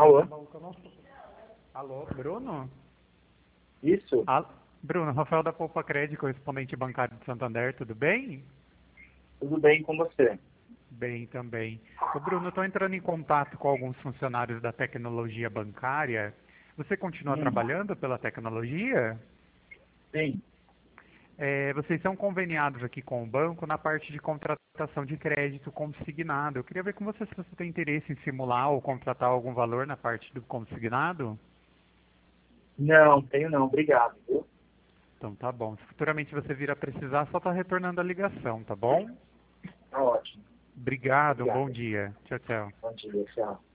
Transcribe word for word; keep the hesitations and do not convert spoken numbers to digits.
Alô? Alô, Bruno? Isso? Al- Bruno, Rafael da Poupa Crédito, correspondente bancário de Santander, tudo bem? Tudo bem com você? Bem também. Ô Bruno, estou entrando em contato com alguns funcionários da tecnologia bancária. Você continua Hum, trabalhando pela tecnologia? sim. É, vocês são conveniados aqui com o banco na parte de contratação de crédito consignado. Eu queria ver com você se você tem interesse em simular ou contratar algum valor na parte do consignado. Não, tenho não. Obrigado, viu? Então tá bom. Se futuramente você vir a precisar, só tá retornando a ligação, tá bom? Tá ótimo. Obrigado, um bom Obrigado. dia. Tchau, tchau. Bom dia, tchau.